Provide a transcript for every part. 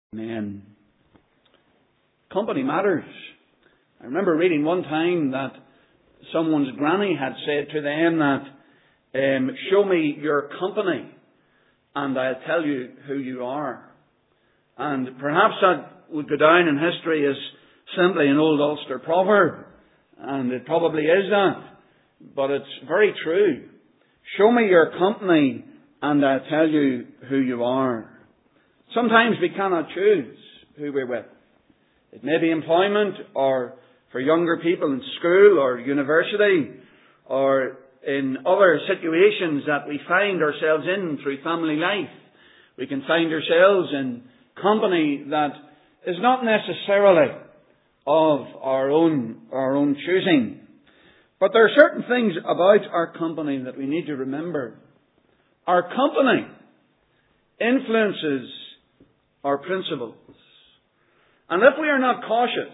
Amen. Company matters. I remember reading one time that someone's granny had said to them that, show me your company and I'll tell you who you are. And perhaps that would go down in history as simply an old Ulster proverb. And it probably is that. But it's very true. Show me your company and I'll tell you who you are. Sometimes we cannot choose who we're with. It may be employment, or for younger people in school or university, or in other situations that we find ourselves in through family life. We can find ourselves in company that is not necessarily of our own choosing. But there are certain things about our company that we need to remember. Our company influences our principles. And if we are not cautious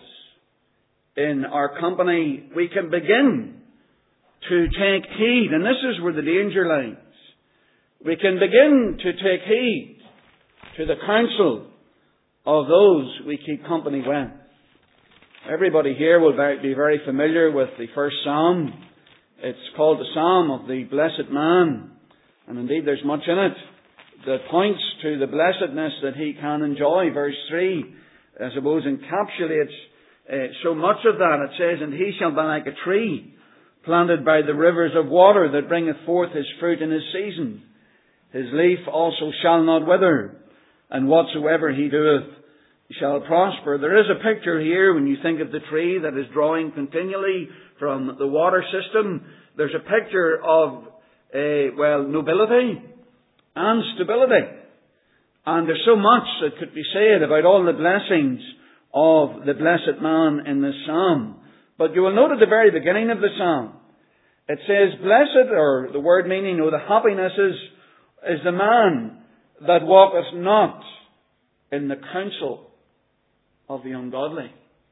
in our company, we can begin to take heed. And this is where the danger lies. We can begin to take heed to the counsel of those we keep company with. Everybody here will be very familiar with the first psalm. It's called the Psalm of the Blessed Man. And indeed there's much in it that points to the blessedness that he can enjoy. Verse 3, I suppose, encapsulates so much of that. It says, and he shall be like a tree planted by the rivers of water that bringeth forth his fruit in his season. His leaf also shall not wither, and whatsoever he doeth shall prosper. There is a picture here when you think of the tree that is drawing continually from the water system. There's a picture of, nobility and stability. And there's so much that could be said about all the blessings of the blessed man in this psalm. But you will note at the very beginning of the psalm, it says, blessed, or the word meaning, or the happiness is the man that walketh not in the counsel of the ungodly.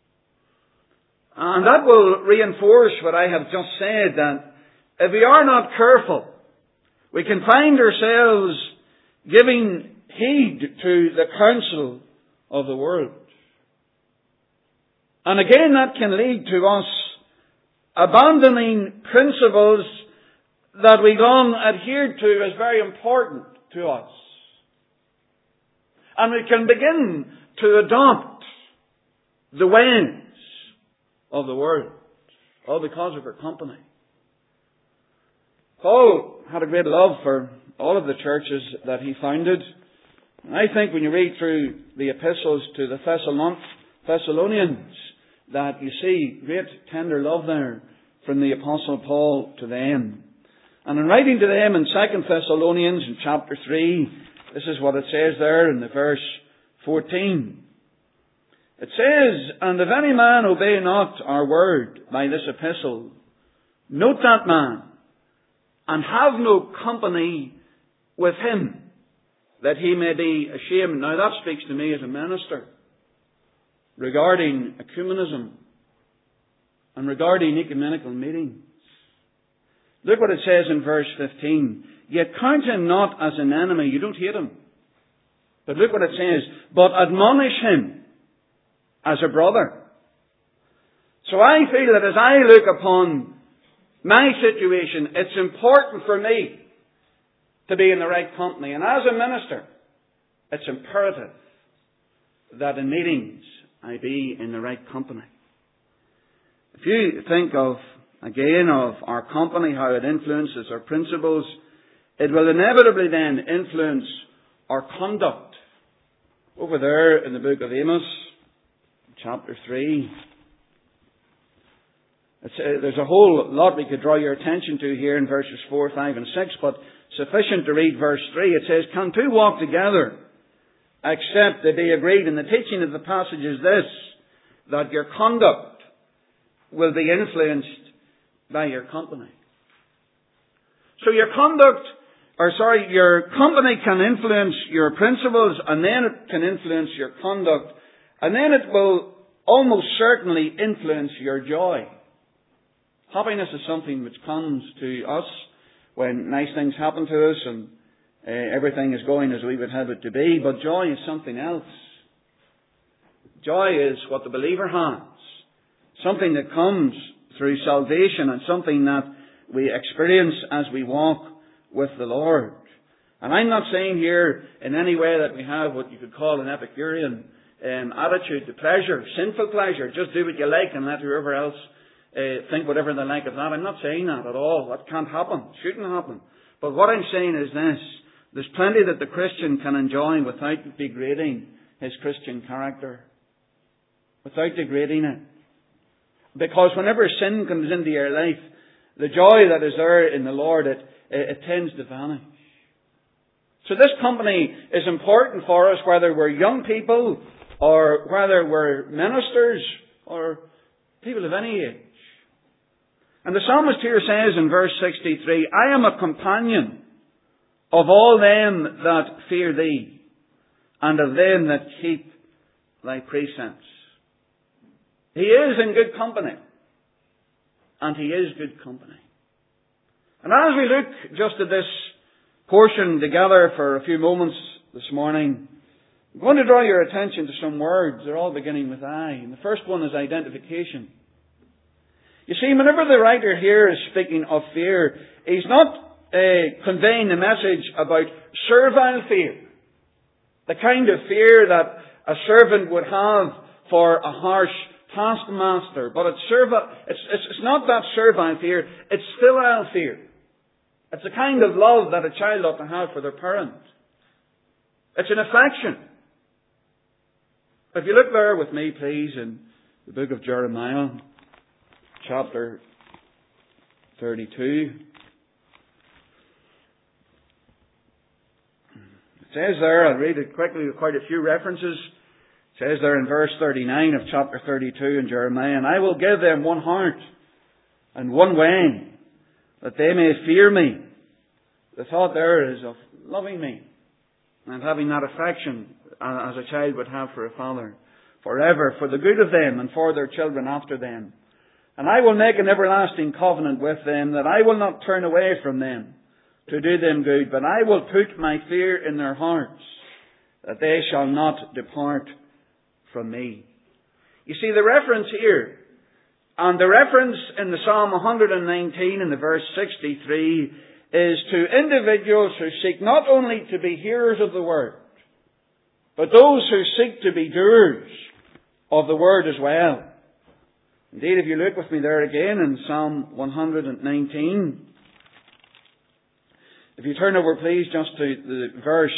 And that will reinforce what I have just said, that if we are not careful, we can find ourselves giving heed to the counsel of the world. And again, that can lead to us abandoning principles that we long adhered to as very important to us. And we can begin to adopt the ways of the world, all because of our company. Paul had a great love for all of the churches that he founded. And I think when you read through the epistles to the Thessalonians, that you see great tender love there from the Apostle Paul to them. And in writing to them in 2 Thessalonians in chapter 3, this is what it says there in the verse 14. It says, and if any man obey not our word by this epistle, note that man, and have no company with him, that he may be ashamed. Now that speaks to me as a minister regarding ecumenism and regarding ecumenical meetings. Look what it says in verse 15. Yet count him not as an enemy. You don't hate him. But look what it says. But admonish him as a brother. So I feel that as I look upon my situation, it's important for me to be in the right company. And as a minister, it's imperative that in meetings I be in the right company. If you think of our company, how it influences our principles, it will inevitably then influence our conduct. Over there in the book of Amos, chapter 3, there's a whole lot we could draw your attention to here in verses 4, 5 and 6, but sufficient to read verse 3. It says, can two walk together except they be agreed? And the teaching of the passage is this, that your conduct will be influenced by your company. So your company can influence your principles, and then it can influence your conduct, and then it will almost certainly influence your joy. Happiness is something which comes to us when nice things happen to us and everything is going as we would have it to be. But joy is something else. Joy is what the believer has. Something that comes through salvation and something that we experience as we walk with the Lord. And I'm not saying here in any way that we have what you could call an Epicurean attitude to pleasure, sinful pleasure. Just do what you like and let whoever else think whatever they like of that. I'm not saying that at all. That can't happen. Shouldn't happen. But what I'm saying is this. There's plenty that the Christian can enjoy without degrading his Christian character. Without degrading it. Because whenever sin comes into your life, the joy that is there in the Lord, it tends to vanish. So this company is important for us, whether we're young people or whether we're ministers or people of any age. And the psalmist here says in verse 63, I am a companion of all them that fear thee, and of them that keep thy precepts. He is in good company. And he is good company. And as we look just at this portion together for a few moments this morning, I'm going to draw your attention to some words. They're all beginning with I. And the first one is identification. You see, whenever the writer here is speaking of fear, he's not conveying the message about servile fear. The kind of fear that a servant would have for a harsh taskmaster. But it's not that servile fear, it's filial fear. It's the kind of love that a child ought to have for their parent. It's an affection. If you look there with me, please, in the book of Jeremiah, chapter 32. It says there, I'll read it quickly with quite a few references. It says there in verse 39 of chapter 32 in Jeremiah, and I will give them one heart and one way, that they may fear me. The thought there is of loving me and having that affection as a child would have for a father forever, for the good of them and for their children after them. And I will make an everlasting covenant with them, that I will not turn away from them to do them good, but I will put my fear in their hearts, that they shall not depart from me. You see, the reference here, and the reference in the Psalm 119 in the verse 63, is to individuals who seek not only to be hearers of the word, but those who seek to be doers of the word as well. Indeed, if you look with me there again in Psalm 119, if you turn over please just to the verse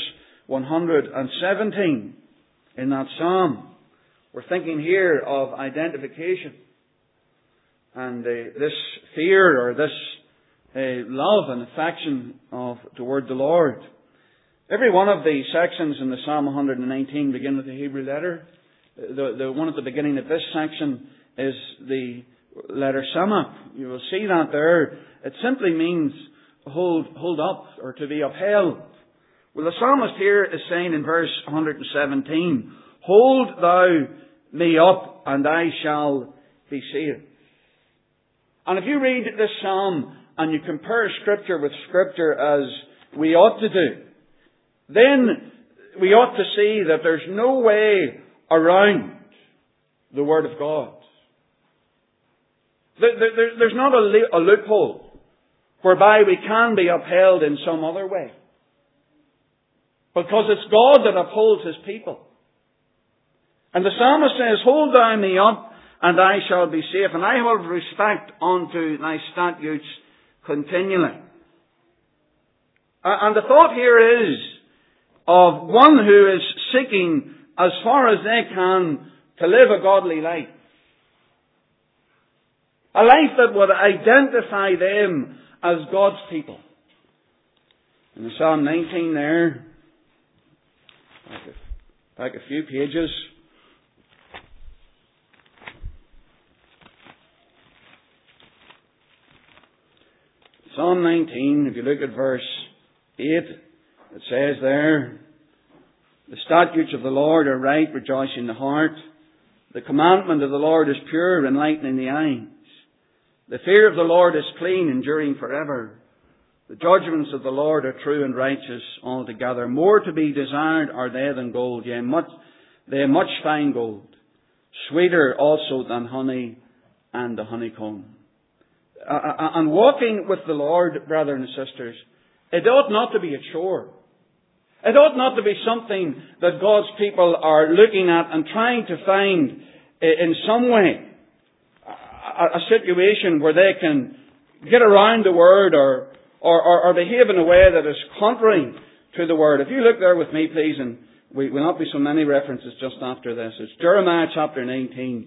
117 in that psalm, we're thinking here of identification. And this fear or this love and affection toward the Lord. Every one of the sections in the Psalm 119 begin with a Hebrew letter. The one at the beginning of this section is the letter Samach. You will see that there. It simply means hold up or to be upheld. Well, the psalmist here is saying in verse 117, hold thou me up and I shall be saved. And if you read this psalm and you compare Scripture with Scripture as we ought to do, then we ought to see that there's no way around the Word of God. There's not a loophole whereby we can be upheld in some other way. Because it's God that upholds His people. And the psalmist says, hold thou me up, and I shall be safe, and I will have respect unto thy statutes continually. And the thought here is of one who is seeking, as far as they can, to live a godly life. A life that would identify them as God's people. In Psalm 19 there, back a few pages, Psalm 19, if you look at verse 8, it says there, the statutes of the Lord are right, rejoicing the heart. The commandment of the Lord is pure, enlightening the eyes. The fear of the Lord is clean, enduring forever. The judgments of the Lord are true and righteous altogether. More to be desired are they than gold, yea, much fine gold. sweeter also than honey and the honeycomb. And walking with the Lord, brothers and sisters, it ought not to be a chore. It ought not to be something that God's people are looking at and trying to find in some way a situation where they can get around the Word or behave in a way that is contrary to the Word. If you look there with me, please, and we will not be so many references just after this. It's Jeremiah chapter 19.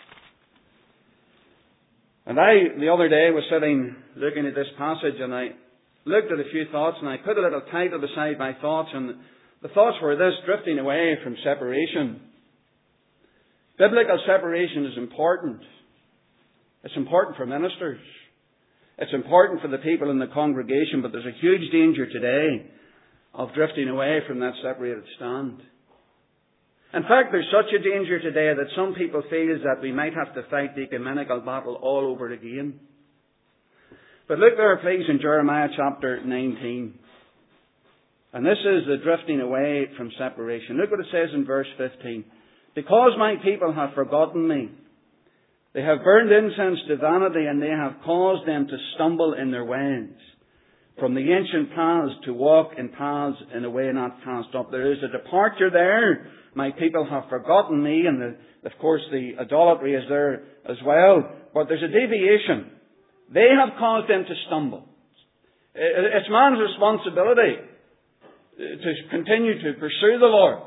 And I, the other day, was sitting looking at this passage, and I looked at a few thoughts, and I put a little title beside my thoughts, and the thoughts were this: drifting away from separation. Biblical separation is important. It's important for ministers. It's important for the people in the congregation, but there's a huge danger today of drifting away from that separated stand. In fact, there's such a danger today that some people feel that we might have to fight the ecumenical battle all over again. But look there, please, in Jeremiah chapter 19. And this is the drifting away from separation. Look what it says in verse 15. Because my people have forgotten me, they have burned incense to vanity, and they have caused them to stumble in their ways, from the ancient paths to walk in paths in a way not cast up. There is a departure there. My people have forgotten me, and of course the idolatry is there as well. But there's a deviation. They have caused them to stumble. It's man's responsibility to continue to pursue the Lord.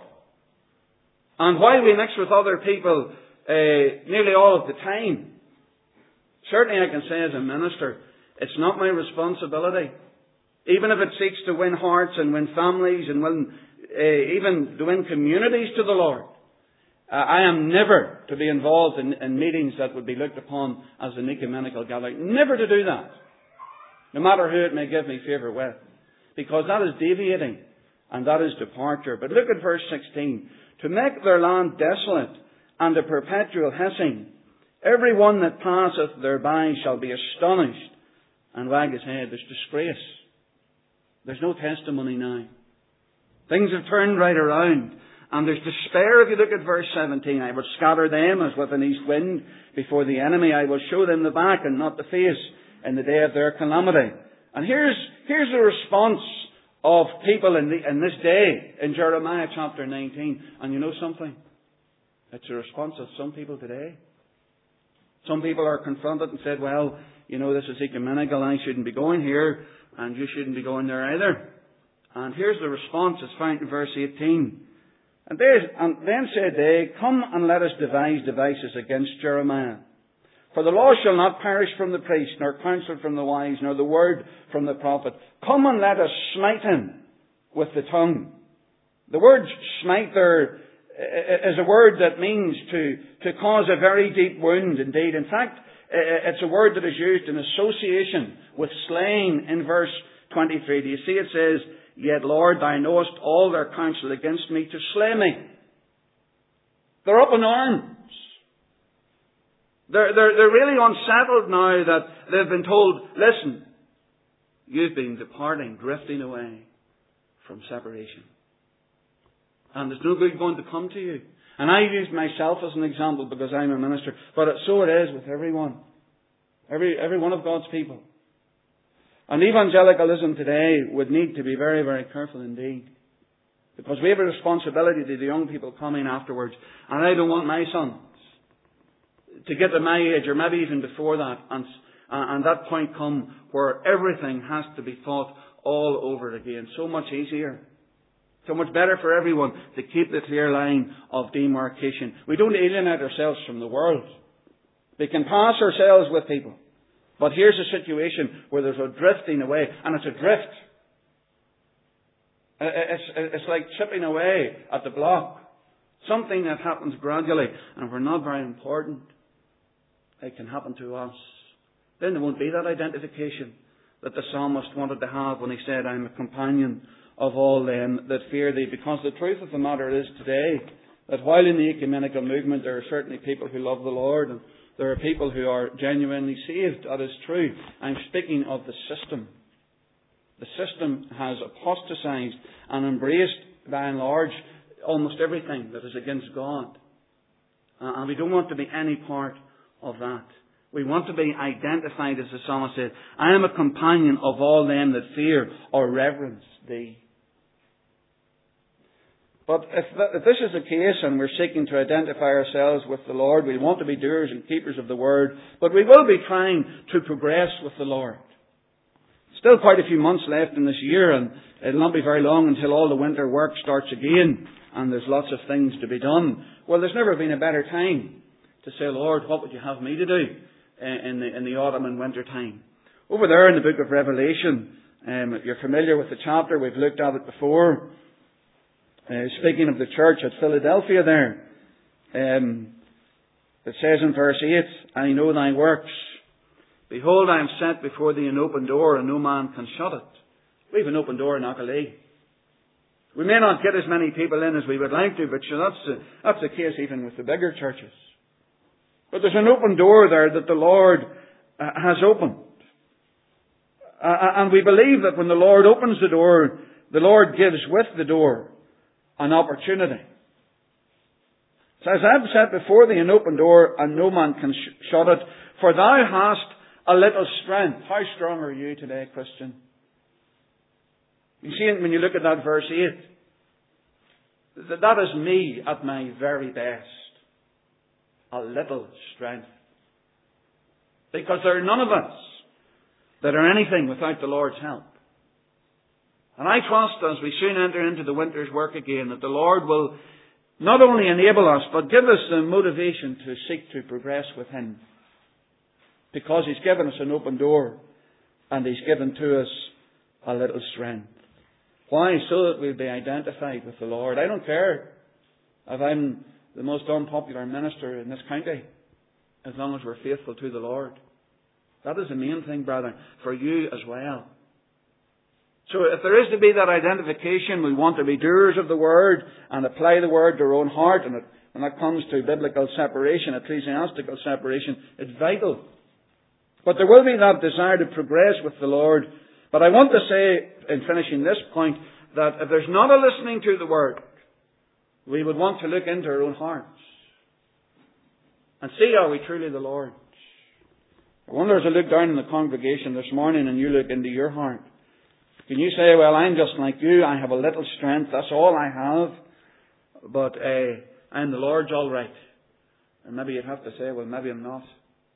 And while we mix with other people nearly all of the time, certainly I can say as a minister, it's not my responsibility. Even if it seeks to win hearts and win families and win, even to win communities to the Lord, I am never to be involved in meetings that would be looked upon as an ecumenical gathering. Never to do that. No matter who it may give me favour with. Because that is deviating. And that is departure. But look at verse 16. To make their land desolate and a perpetual hissing, every one that passeth thereby shall be astonished and wag his head. There's disgrace. There's no testimony now. Things have turned right around. And there's despair if you look at verse 17. I will scatter them as with an east wind before the enemy. I will show them the back and not the face in the day of their calamity. And here's the response of people in this day in Jeremiah chapter 19. And you know something? It's a response of some people today. Some people are confronted and said, well, you know, this is ecumenical. I shouldn't be going here. And you shouldn't be going there either. And here's the response. It's found in verse 18. And then said they, come and let us devise devices against Jeremiah. For the law shall not perish from the priest, nor counsel from the wise, nor the word from the prophet. Come and let us smite him with the tongue. The word smite there is a word that means to cause a very deep wound indeed. In fact, it's a word that is used in association with slaying in verse 23. Do you see it says, yet, Lord, thou knowest all their counsel against me to slay me. They're up in arms. They're really unsettled now that they've been told, listen, you've been departing, drifting away from separation. And there's no good going to come to you. And I use myself as an example because I'm a minister. But so it is with everyone. Every one of God's people. And evangelicalism today would need to be very, very careful indeed. Because we have a responsibility to the young people coming afterwards. And I don't want my sons to get to my age, or maybe even before that, and that point come where everything has to be taught all over again. So much easier. So much better for everyone to keep the clear line of demarcation. We don't alienate ourselves from the world. We can pass ourselves with people. But here's a situation where there's a drifting away, and it's a drift. It's like chipping away at the block. Something that happens gradually, and if we're not very important, it can happen to us. Then there won't be that identification that the psalmist wanted to have when he said, I'm a companion of all them that fear thee. Because the truth of the matter is today, that while in the ecumenical movement there are certainly people who love the Lord, and there are people who are genuinely saved. That is true. I'm speaking of the system. The system has apostatized and embraced, by and large, almost everything that is against God. And we don't want to be any part of that. We want to be identified, as the psalmist said, I am a companion of all them that fear or reverence thee. But if this is the case and we're seeking to identify ourselves with the Lord, we want to be doers and keepers of the Word, but we will be trying to progress with the Lord. Still quite a few months left in this year, and it'll not be very long until all the winter work starts again, and there's lots of things to be done. Well, there's never been a better time to say, Lord, what would you have me to do in the autumn and winter time? Over there in the book of Revelation, you're familiar with the chapter, we've looked at it before. Speaking of the church at Philadelphia there, it says in verse 8, I know thy works. Behold, I am set before thee an open door, and no man can shut it. We have an open door in Auchinleck. We may not get as many people in as we would like to, but sure, that's the case even with the bigger churches. But there's an open door there that the Lord has opened. And we believe that when the Lord opens the door, the Lord gives with the door an opportunity. It says, I have set before thee an open door, and no man can shut it, for thou hast a little strength. How strong are you today, Christian? You see, when you look at that verse 8, that is me at my very best. A little strength. Because there are none of us that are anything without the Lord's help. And I trust as we soon enter into the winter's work again that the Lord will not only enable us, but give us the motivation to seek to progress with Him. Because He's given us an open door and He's given to us a little strength. Why? So that we'll be identified with the Lord. I don't care if I'm the most unpopular minister in this county, as long as we're faithful to the Lord. That is the main thing, brother, for you as well. So if there is to be that identification, we want to be doers of the Word and apply the Word to our own heart. And when that comes to biblical separation, ecclesiastical separation, it's vital. But there will be that desire to progress with the Lord. But I want to say, in finishing this point, that if there's not a listening to the Word, we would want to look into our own hearts and see, are we truly the Lord's? I wonder as I look down in the congregation this morning and you look into your heart, can you say, well, I'm just like you, I have a little strength, that's all I have, but I'm the Lord's all right. And maybe you'd have to say, well, maybe I'm not.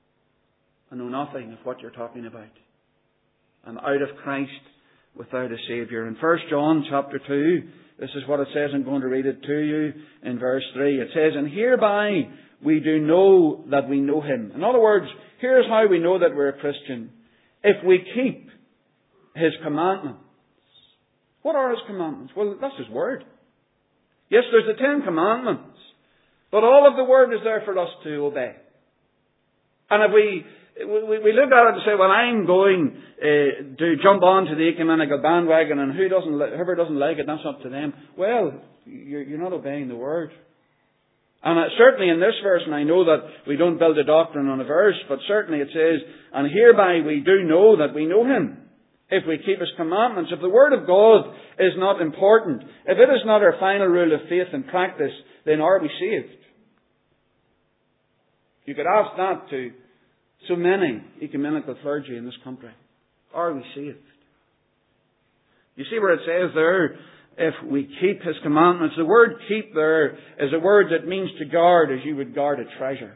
I know nothing of what you're talking about. I'm out of Christ without a Saviour. In 1 John chapter 2, this is what it says. I'm going to read it to you in verse 3. It says, and hereby we do know that we know Him. In other words, here's how we know that we're a Christian. If we keep His commandments. What are His commandments? Well, that's His Word. Yes, there's the 10 commandments. But all of the Word is there for us to obey. And if we look at it and say, well, I'm going to jump onto the ecumenical bandwagon, and whoever doesn't like it, that's up to them. Well, you're not obeying the Word. And certainly in this verse, and I know that we don't build a doctrine on a verse, but certainly it says, and hereby we do know that we know Him, if we keep His commandments. If the Word of God is not important, if it is not our final rule of faith and practice, then are we saved? You could ask that to so many ecumenical clergy in this country. Are we saved? You see where it says there, if we keep His commandments. The word keep there is a word that means to guard as you would guard a treasure.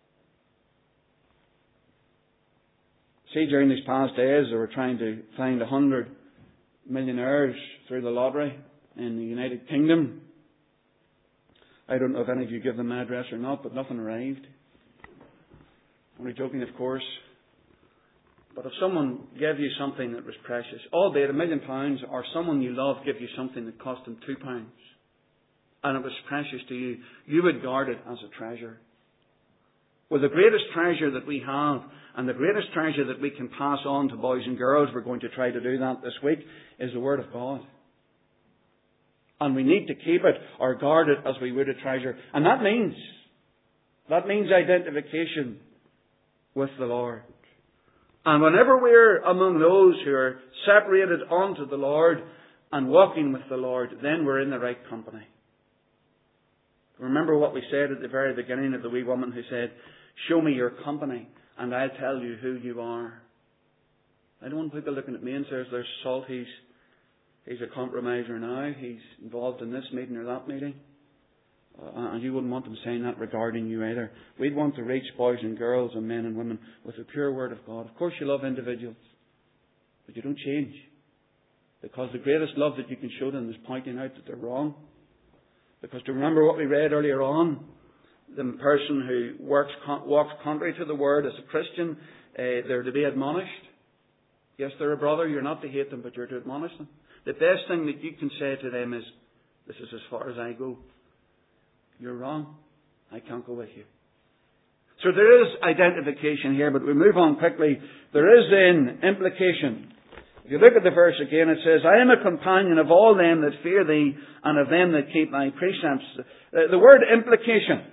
See, during these past days, they were trying to find 100 millionaires through the lottery in the United Kingdom. I don't know if any of you give them an address or not, but nothing arrived. Only joking, of course. But if someone gave you something that was precious, albeit £1 million, or someone you love gave you something that cost them £2, and it was precious to you, you would guard it as a treasure. Well, the greatest treasure that we have, and the greatest treasure that we can pass on to boys and girls, we're going to try to do that this week, is the Word of God. And we need to keep it or guard it as we would a treasure. And that means identification with the Lord. And whenever we're among those who are separated unto the Lord and walking with the Lord, then we're in the right company. Remember what we said at the very beginning of the wee woman who said, "Show me your company and I'll tell you who you are." I don't want people looking at me and says, "There's Salt, he's a compromiser now. He's involved in this meeting or that meeting." And you wouldn't want them saying that regarding you either. We'd want to reach boys and girls and men and women with the pure Word of God. Of course you love individuals, but you don't change. Because the greatest love that you can show them is pointing out that they're wrong. Because to remember what we read earlier on, the person who walks contrary to the Word as a Christian, they're to be admonished. Yes, they're a brother. You're not to hate them, but you're to admonish them. The best thing that you can say to them is, "This is as far as I go. You're wrong. I can't go with you." So there is identification here, but we move on quickly. There is then implication. If you look at the verse again, it says, "I am a companion of all them that fear thee, and of them that keep thy precepts." The word implication.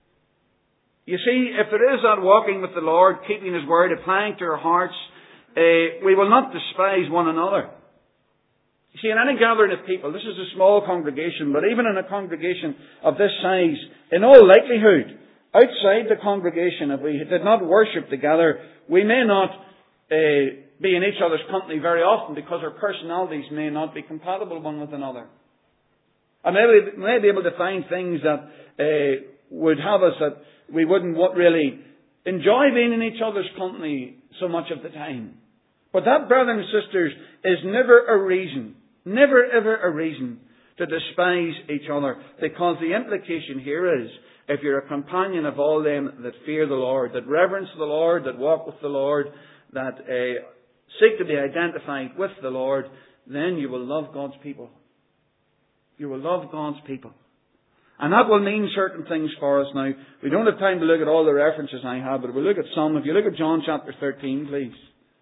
You see, if there is that walking with the Lord, keeping His Word, applying to our hearts, we will not despise one another. You see, in any gathering of people, this is a small congregation, but even in a congregation of this size, in all likelihood, outside the congregation, if we did not worship together, we may not be in each other's company very often because our personalities may not be compatible one with another. And we may be able to find things that would have us that we wouldn't really enjoy being in each other's company so much of the time. But that, brothers and sisters, is never a reason, never ever a reason to despise each other. Because the implication here is, if you're a companion of all them that fear the Lord, that reverence the Lord, that walk with the Lord, that seek to be identified with the Lord, then you will love God's people. You will love God's people. And that will mean certain things for us now. We don't have time to look at all the references I have, but we'll look at some. If you look at John chapter 13, please.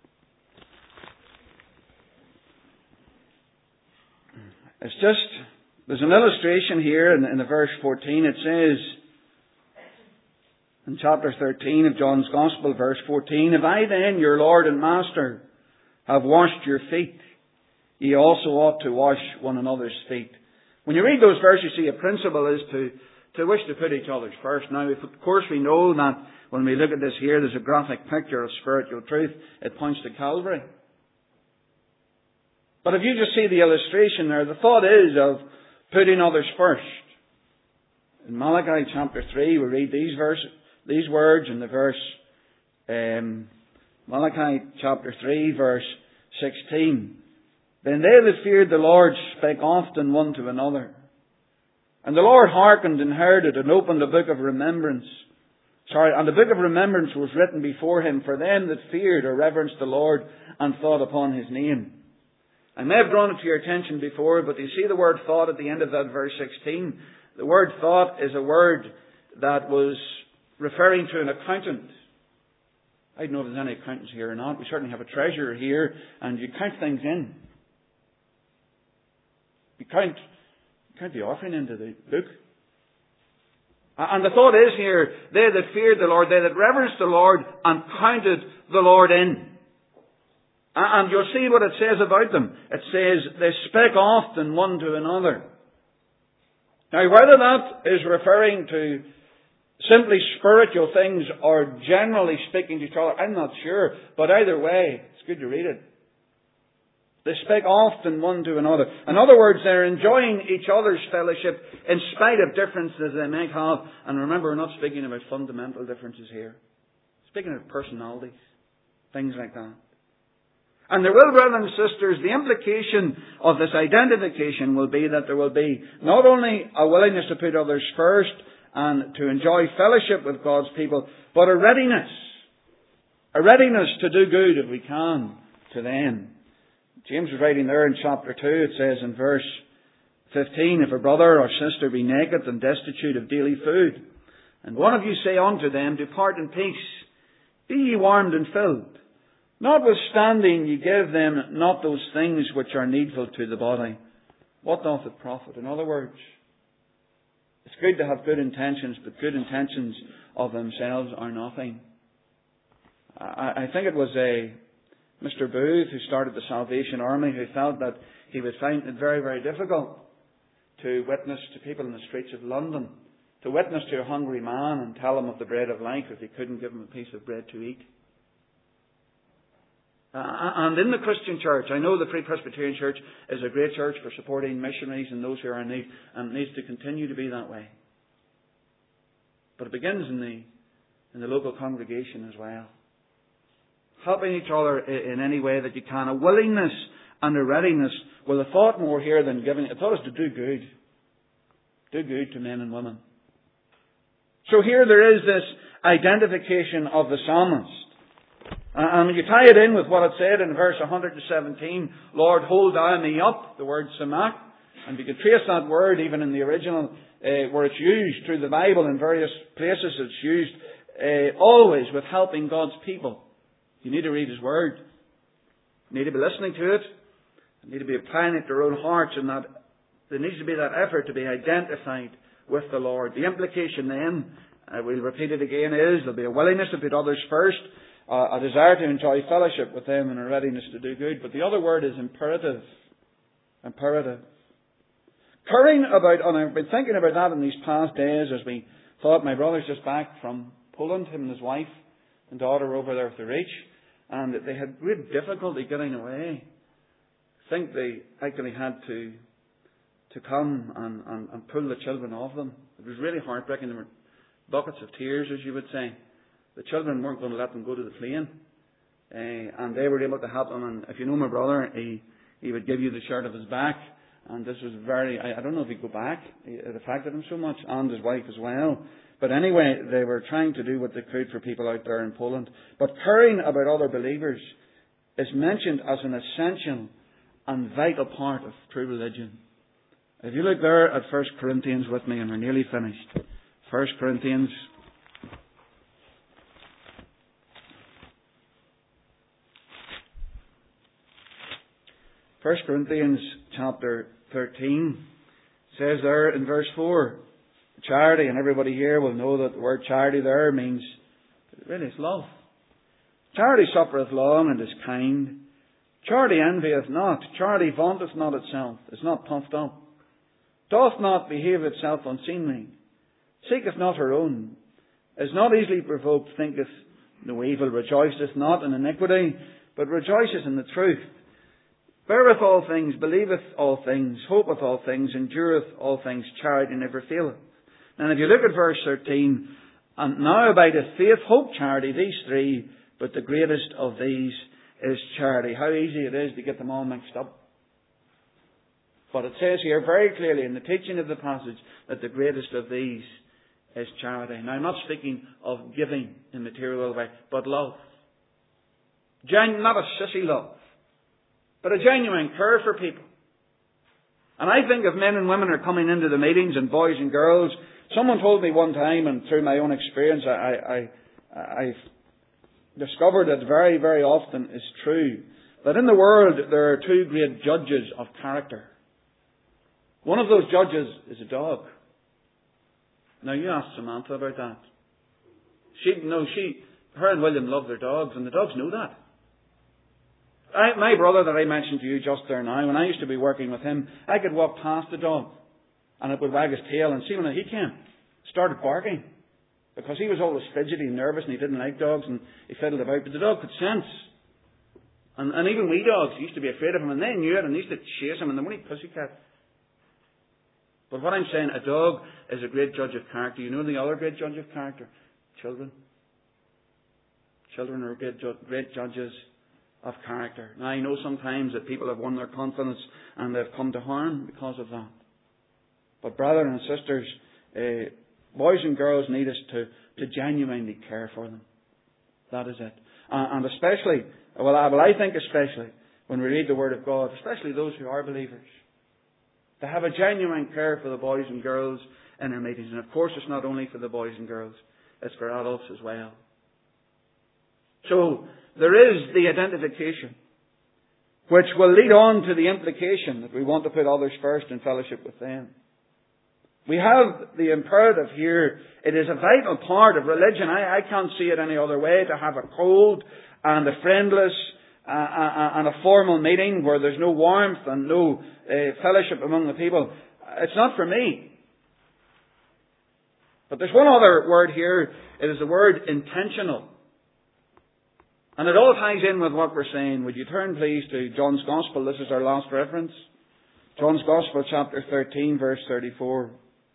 There's an illustration here in the verse 14. It says, in chapter 13 of John's Gospel, verse 14, "If I then, your Lord and Master, have washed your feet, ye also ought to wash one another's feet." When you read those verses, you see a principle is to wish to put each other's first. Now, of course we know that when we look at this here, there's a graphic picture of spiritual truth. It points to Calvary. But if you just see the illustration there, the thought is of putting others first. In Malachi chapter 3, we read these words in the verse, Malachi chapter 3, verse 16. "Then they that feared the Lord spake often one to another. And the Lord hearkened and heard it, and opened a book of remembrance. And the book of remembrance was written before him for them that feared or reverenced the Lord and thought upon His name." I may have drawn it to your attention before, but you see the word thought at the end of that verse 16. The word thought is a word that was referring to an accountant. I don't know if there's any accountants here or not. We certainly have a treasurer here, and you count things in. You count the offering into the book. And the thought is here, they that feared the Lord, they that reverenced the Lord and counted the Lord in. And you'll see what it says about them. It says, "They spake often one to another." Now, whether that is referring to simply spiritual things or generally speaking to each other, I'm not sure. But either way, it's good to read it. They spake often one to another. In other words, they're enjoying each other's fellowship in spite of differences they may have. And remember, we're not speaking about fundamental differences here. Speaking of personalities, things like that. And there will, brothers and sisters, the implication of this identification will be that there will be not only a willingness to put others first and to enjoy fellowship with God's people, but a readiness to do good if we can to them. James was writing there in chapter 2, it says in verse 15, "If a brother or sister be naked and destitute of daily food, and one of you say unto them, Depart in peace, be ye warmed and filled. Notwithstanding ye give them not those things which are needful to the body, what doth it profit?" In other words, it's good to have good intentions, but good intentions of themselves are nothing. I think it was Mr. Booth, who started the Salvation Army, who felt that he would find it very, very difficult to witness to people in the streets of London, to witness to a hungry man and tell him of the bread of life if he couldn't give him a piece of bread to eat. And in the Christian church, I know the Free Presbyterian Church is a great church for supporting missionaries and those who are in need, and it needs to continue to be that way. But it begins in the local congregation as well. Helping each other in any way that you can. A willingness and a readiness with a thought more here than giving. A thought is to do good. Do good to men and women. So here there is this identification of the psalmist. And you tie it in with what it said in verse 117, Lord, hold thou me up, the word samak. And you can trace that word even in the original where it's used through the Bible in various places. It's used always with helping God's people. You need to read His Word. You need to be listening to it. You need to be applying it to your own hearts, and that there needs to be that effort to be identified with the Lord. The implication then, we'll repeat it again, is there'll be a willingness to put others first, a desire to enjoy fellowship with them, and a readiness to do good. But the other word is imperative. Imperative. Caring about, and I've been thinking about that in these past days as we thought my brother's just back from Poland, him and his wife and daughter were over there with the Reach, and they had great difficulty getting away. I think they actually had to come and pull the children off them. It was really heartbreaking. There were buckets of tears, as you would say. The children weren't going to let them go to the plane, and they were able to help them. And if you know my brother, he would give you the shirt of his back. And this was I don't know if he'd go back. It affected him so much, and his wife as well. But anyway, they were trying to do what they could for people out there in Poland. But caring about other believers is mentioned as an essential and vital part of true religion. If you look there at 1 Corinthians with me, and we're nearly finished. 1 Corinthians. First Corinthians chapter 13 says there in verse 4, charity, and everybody here will know that the word charity there means, really it's love. Charity suffereth long and is kind. Charity envieth not. Charity vaunteth not itself, is not puffed up. Doth not behave itself unseemly. Seeketh not her own. Is not easily provoked, thinketh no evil. Rejoiceth not in iniquity, but rejoiceth in the truth. Beareth all things, believeth all things, hopeth all things, endureth all things, charity never faileth. And if you look at verse 13, and now abideth faith, hope, charity, these three, but the greatest of these is charity. How easy it is to get them all mixed up. But it says here very clearly in the teaching of the passage that the greatest of these is charity. Now I'm not speaking of giving in material way, but love. Not a sissy love, but a genuine care for people. And I think if men and women are coming into the meetings, and boys and girls, someone told me one time, and through my own experience, I've discovered that very, very often is true, that in the world there are two great judges of character. One of those judges is a dog. Now you ask Samantha about that. Her and William love their dogs, and the dogs know that. My brother that I mentioned to you just there now, when I used to be working with him, I could walk past the dog and it would wag his tail, and see when he came, started barking. Because he was always fidgety and nervous and he didn't like dogs and he fiddled about, but the dog could sense. And even wee dogs used to be afraid of him, and they knew it and they used to chase him, and the only pussycat. But what I'm saying, a dog is a great judge of character. You know the other great judge of character? Children. Children are great judges of character. Now I know sometimes that people have won their confidence and they've come to harm because of that. But brothers and sisters, boys and girls need us to genuinely care for them. That is it. And especially, I think especially when we read the Word of God, especially those who are believers, to have a genuine care for the boys and girls in our meetings. And of course it's not only for the boys and girls, it's for adults as well. So there is the identification, which will lead on to the implication that we want to put others first in fellowship with them. We have the imperative here. It is a vital part of religion. I can't see it any other way, to have a cold and a friendless and a formal meeting where there's no warmth and no fellowship among the people. It's not for me. But there's one other word here. It is the word intentional. And it all ties in with what we're saying. Would you turn please to John's Gospel? This is our last reference. John's Gospel chapter 13 verse 34.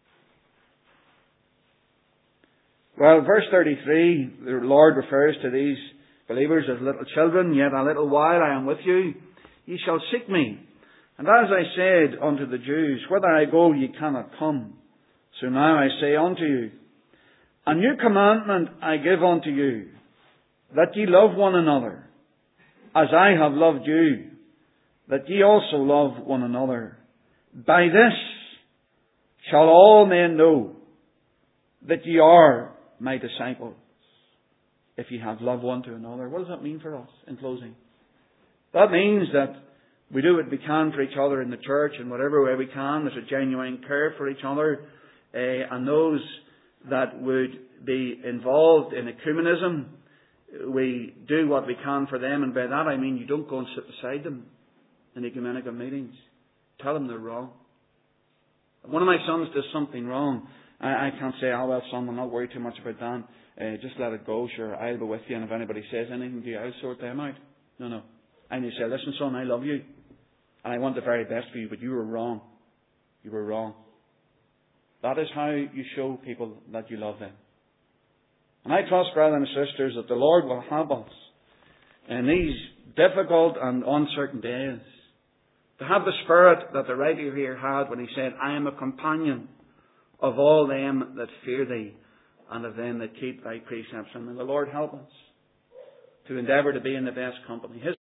Well, verse 33, the Lord refers to these believers as little children. Yet a little while I am with you. Ye shall seek me. And as I said unto the Jews, whither I go ye cannot come. So now I say unto you, a new commandment I give unto you, that ye love one another, as I have loved you, that ye also love one another. By this shall all men know that ye are my disciples, if ye have love one to another. What does that mean for us in closing? That means that we do what we can for each other in the church in whatever way we can. There's a genuine care for each other. And those that would be involved in ecumenism, we do what we can for them. And by that I mean you don't go and sit beside them in ecumenical meetings. Tell them they're wrong. If one of my sons does something wrong, I can't say, oh well son, I'll not worry too much about that. Just let it go, sure, I'll be with you, and if anybody says anything to you, I'll sort them out. No. I need to say, listen son, I love you, and I want the very best for you, but you were wrong. You were wrong. That is how you show people that you love them. And I trust, brothers and sisters, that the Lord will help us in these difficult and uncertain days to have the spirit that the writer here had when he said, I am a companion of all them that fear thee and of them that keep thy precepts. And may the Lord help us to endeavour to be in the best company.